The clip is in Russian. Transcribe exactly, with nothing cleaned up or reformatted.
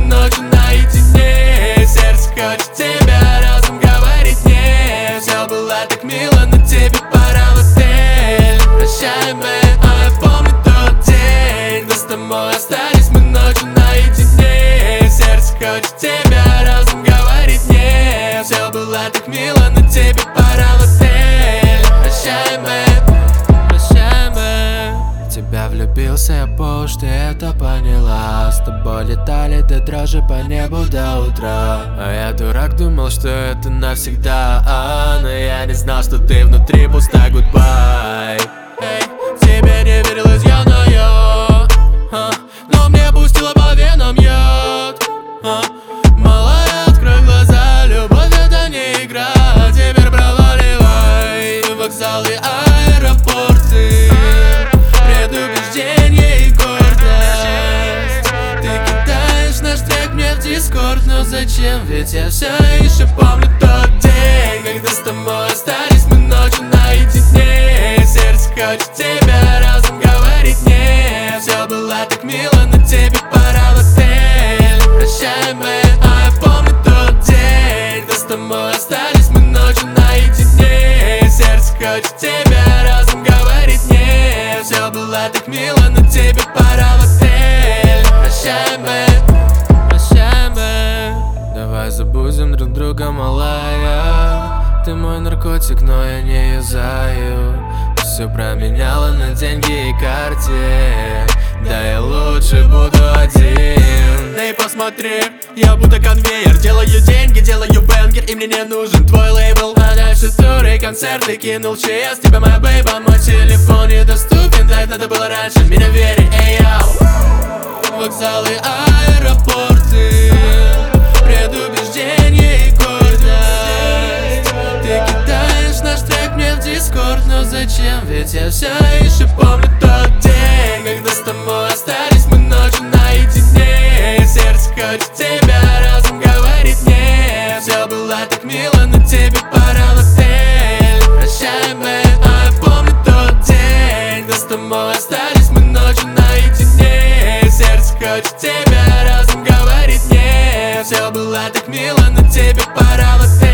ночью наедине. Сердце хочет тебя, разум говорит нет. Все было так мило, но тебе пора в отель. Прощай, мэн, а я помню тот день, когда с тобой остались мы ночью наедине. Сердце хочет тебя, разум говорит нет. Все было так мило, но тебе пора в отель. Прощай, мэн, прощай, мэн. В тебя влюбился я по уж, ты это поняла. С тобой летали до дрожи по небу до утра. А я дурак, думал, что это навсегда, а, но я не знал, что ты внутри пуста, goodbye. Эй, тебе не верилось явно, а, но мне пустила по венам яд, а. Малая, открой глаза, любовь это не игра. Теперь проваливай в вокзалы, аэропорты, предубеждение и гордость. Ты кидаешь наш трек мне в дискорд, но зачем? Ведь я все еще помню тот день, когда с тобой остались мы ночью наедине. Сердце хочет тебя, разум говорит нет. Все было так мило, но тебе пора в отель. Прощай, мэн, а я помню тот день, когда с тобой остались мы ночью наедине. Сердце хочет тебя, разум говорит нет. Все было так мило, но тебе пора в отель. Прощай, мэн, прощай, мэн. Давай забудем друг друга, малая. Ты мой наркотик, но я не юзаю. Все променяла на деньги и карте. Да я лучше буду один. Да и посмотри, я будто конвейер. Делаю деньги, делаю бенгер, и мне не нужен твой лейбл. А дальше туры, концерты, кинул ЧС. Тебя моя бейба, мой телефон недоступен. Так надо было раньше, меня вери, эй, яу. Вокзалы, аэропорты, предубеждение и гордость. Ты кидаешь наш трек мне в дискорд, но зачем? Ведь я все еще помню тот день, когда с тобой остались мы ночью наедине. Сердце хочет тебя, разум говорит нет. Все было так мило, но тебе пора в отель. Прощай, мэн, а я помню тот день, когда с тобой остались мы ночью наедине. Сердце хочет тебя, разум говорит нет. Все было так мило, но тебе пора в отель.